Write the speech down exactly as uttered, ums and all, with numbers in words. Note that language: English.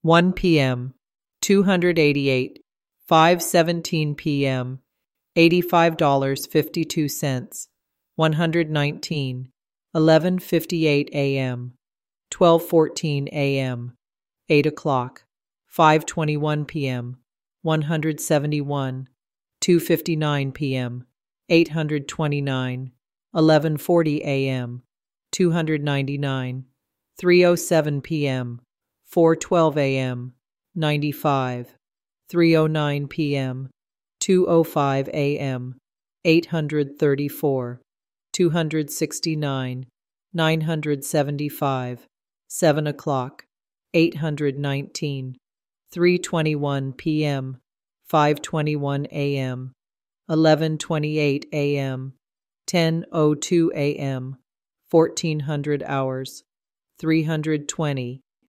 one p m, two hundred eighty-eight, five seventeen p m, eighty-five dollars and fifty-two cents, one hundred nineteen, eleven fifty-eight a m, twelve fourteen a m, eight o'clock, five twenty-one p m, one hundred seventy-one, two fifty-nine p m, eight hundred twenty-nine, eleven forty a m, two hundred ninety-nine, three oh seven p m, four twelve a m, ninety-five, three oh nine p m, two oh five a m, eight hundred thirty-four, two hundred sixty-nine, nine hundred seventy-five, seven o'clock, eight hundred nineteen, three twenty-one p m, five twenty-one a m, eleven twenty-eight a m, ten oh two a m, fourteen hundred hours, three hundred twenty,